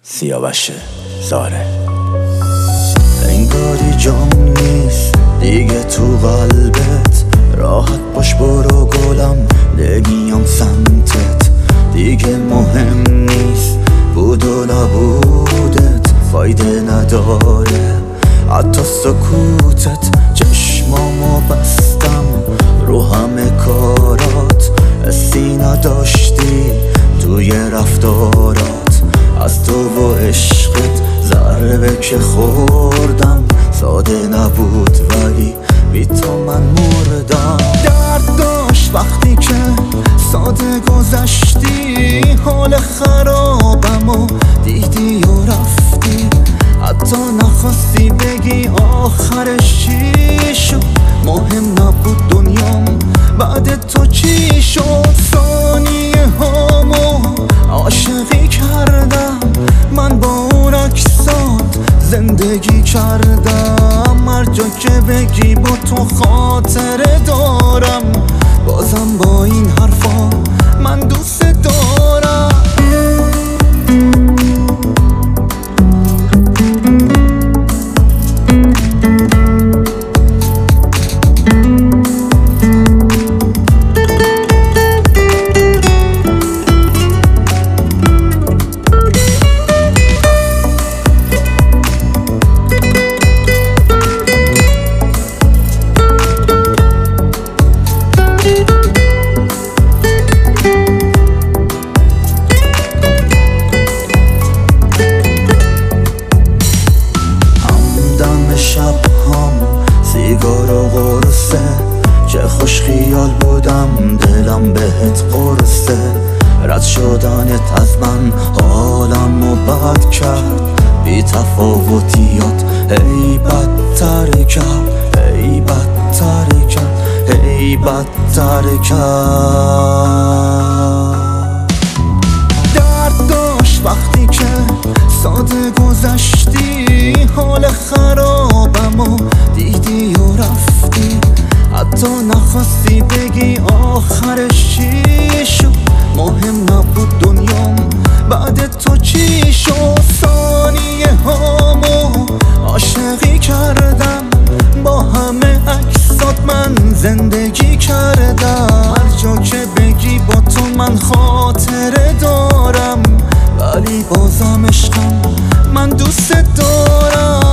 سیاوش زاره. انگاری جام نیست دیگه تو قلبت، راحت باش برو گلم نمیام سمتت. دیگه مهم نیست بود و نبودت، فایده نداره حتی سکوتت. چشمامو بستم رو همه کارات، حسی نداشتی توی رفتارات. از تو و عشقت ضربه که خوردم ساده نبود، ولی بی تو من مردم. درد داشت وقتی که ساده گذشتی، حال خرابم و دیدی و رفتی. حتی نخواستی بگی آخرش چی شد، مهم نبود دنیام بعد تو چی شد. ثانیه هامو عاشقی کردم، من با اون عکسات زندگی کردم. هر جا که بگی با تو خاطره دارم، بازم با این حرفا من دوست دارم. سیگار و قرصه، چه خوش خیال بودم دلم بهت قرصه. رد شدنت از من حالم و بد کرد، بی تفاوتیات هی بدتر کرد، هی بدتر کرد، هی بدتر کرد. درد داشت وقتی که ساده گذشتی، حال خرابم و دیدی و رفتی. حتی نخواستی بگی آخرش چی شد، مهم نبود دنیام بعد تو چی شد. ثانیه هامو عاشقی کردم، با همه عکسات من زندگی کردم. هر جا که بگی با تو من خاطره دارم، ولی بازم عشقم من دوست دارم.